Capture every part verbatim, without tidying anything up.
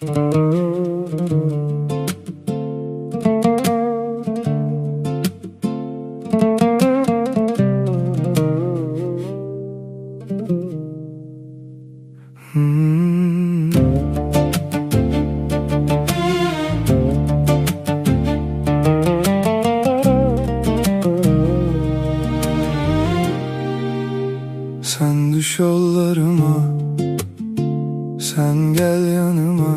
Hmm. Sen düş yollarıma, sen gel yanıma,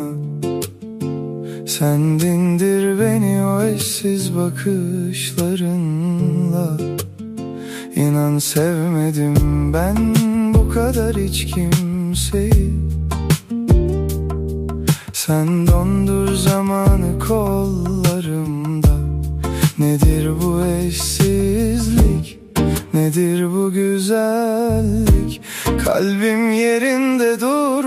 sen dindir beni o eşsiz bakışlarınla. İnan sevmedim ben bu kadar hiç kimseyi. Sen dondur zamanı kollarımda. Nedir bu eşsizlik, nedir bu güzellik? Kalbim yerinde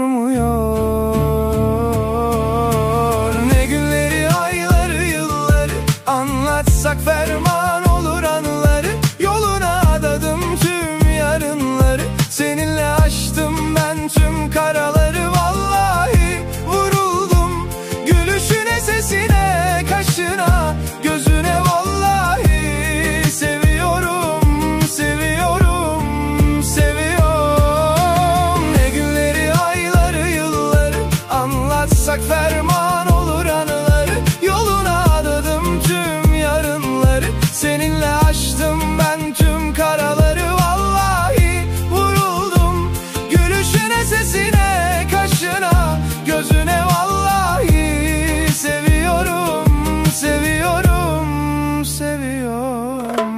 durmuyor. Ne günleri, ayları, yılları anlatsak ferman olur anıları. Yoluna adadım tüm yarınları, seninle aştım ben tüm karaları. Vallahi vuruldum gülüşüne, sesine, kaşına, gözüne. Vallahi seviyorum, seviyorum, seviyorum. Ne günleri, ayları, yılları anlatsak ferman olur anıları. Yoluna adadım tüm yarınları, seninle aştım ben tüm karaları. Vallahi vuruldum gülüşüne, sesine, kaşına, gözüne. Vallahi seviyorum, seviyorum, seviyorum.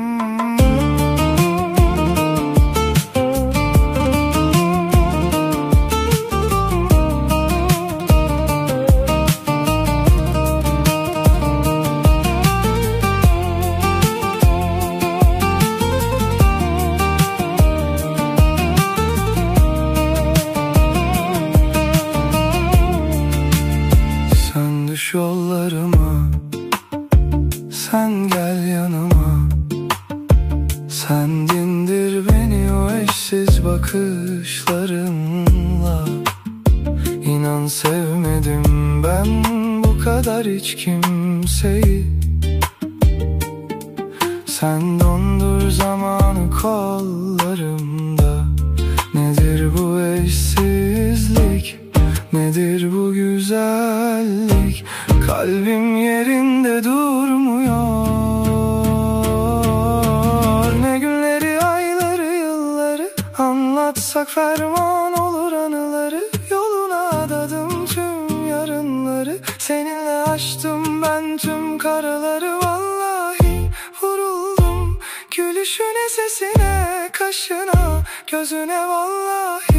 Sen düş yollarıma, sen gel yanıma, sen dindir beni o eşsiz bakışlarınla. İnan sevmedim ben bu kadar hiç kimseyi. Sen dondur zamanı kollarımda. Nedir bu eşsizlik, nedir bu güzellik? Kalbim yerinde durmuyor. Ne günleri, ayları, yılları anlatsak ferman olur anıları. Yoluna adadım tüm yarınları, seninle aştım ben tüm karaları. Vallahi vuruldum gülüşüne, sesine, kaşına, gözüne. Vallahi